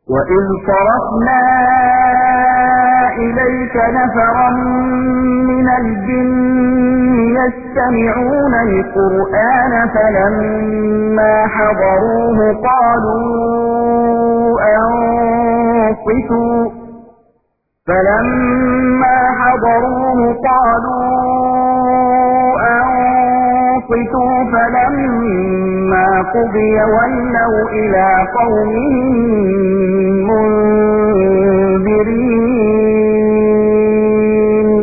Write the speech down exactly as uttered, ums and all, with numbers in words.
وإذ صرفنا إليك نفرا من الجن يستمعون القرآن فلما حضروه قالوا أنصتوا فلما حضروه قالوا أنصتوا فلما قضي ولوا إلى قومهم منذرين